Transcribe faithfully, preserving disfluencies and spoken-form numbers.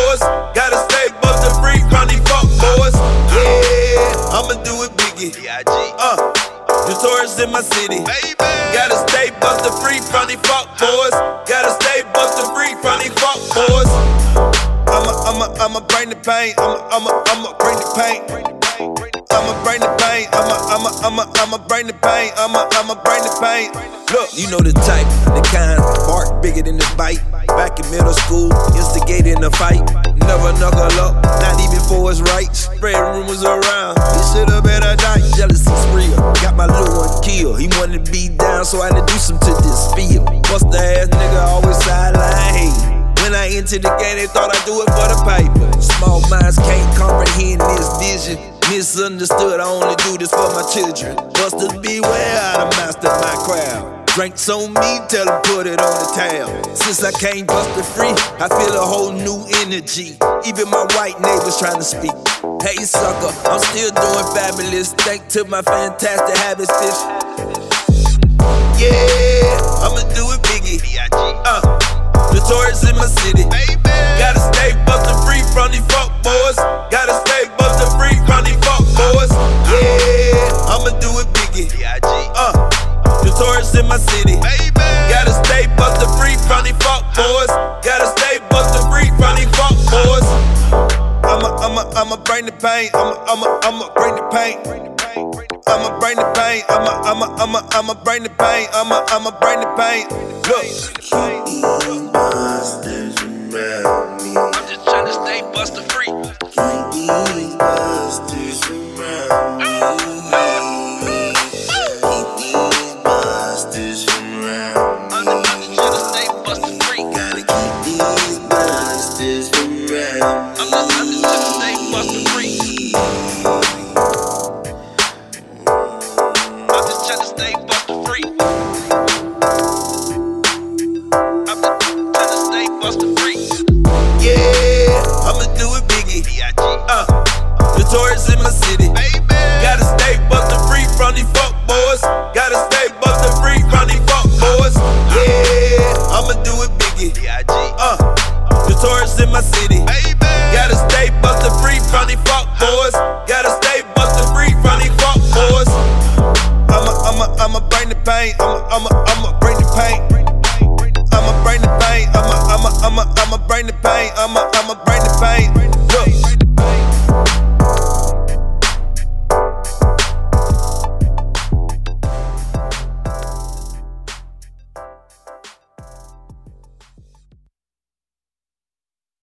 boys. Gotta stay bustin' free from these fuck boys. Yeah, I'ma do it biggie. Uh, Notorious in my city. Gotta stay bustin' free from these fuck boys. Gotta stay bustin' free from these fuck boys. I'ma, I'ma, I'ma bring the pain. I'ma, I'ma, I'ma bring the pain. I'ma bring the pain. I'ma, I'ma, I'ma, I'ma bring the pain. I'ma, I'ma bring the pain. Look, you know the type, the kind, bark bigger than the bite. Back in middle school, instigating a fight. Never knuckle up, not even for his rights. Spread rumors around, he should've been a night. Jealousy's real, got my little one killed. He wanted to be down, so I introduced him to this field. Bust the ass nigga, always sideline hate. When I entered the game, they thought I'd do it for the paper. Small minds can't comprehend this vision. Misunderstood, I only do this for my children. Busters beware, I done mastered my crowd. Drinks on me, tell them put it on the tab. Since I came busted free, I feel a whole new energy. Even my white neighbors trying to speak. Hey sucker, I'm still doing fabulous. Thanks to my fantastic habits, bitch. Yeah, I'ma do it biggie. Uh, Notorious in my city. Gotta stay bustin' free from these fuck boys. Gotta stay bustin' free from these fuck boys. Yeah, I'ma do it biggie. Uh, Notorious in my city. Gotta stay bustin' free from these fuck boys. Gotta stay bustin' free from these fuck boys. I'ma, I'ma, I'ma bring the pain. I'ma, I'ma, I'ma bring the pain. I'ma bring the pain. I'ma, I'ma, I'ma, I'ma bring the pain. I'ma, I'ma bring the pain. Look. Keep these monsters around me. I'm just tryna stay bustin' free. Keep these monsters around me. Keep these monsters around me. I'm just tryna stay bustin' free. Gotta keep these monsters around me. I'm just, I'm just tryna stay bustin' free. I'm just tryna stay bustin' free. I'm just tryna stay bustin' free. Yeah, I'ma do it biggie. Uh, Notorious in my city. Gotta stay bustin' free from these fuck boys. Gotta stay bustin' free from these fuck boys. Yeah, I'ma do it biggie. Uh, Notorious in my city. Gotta stay bustin' free from these fuck boys. Gotta stay bustin' free from these fuck boys. I'ma, I'ma, I'ma bring the pain. I'ma, I'ma, I'ma bring the pain. I'ma bring the pain. I'ma, I'ma, I'ma, I'ma bring the pain. I'ma, I'ma bring the pain.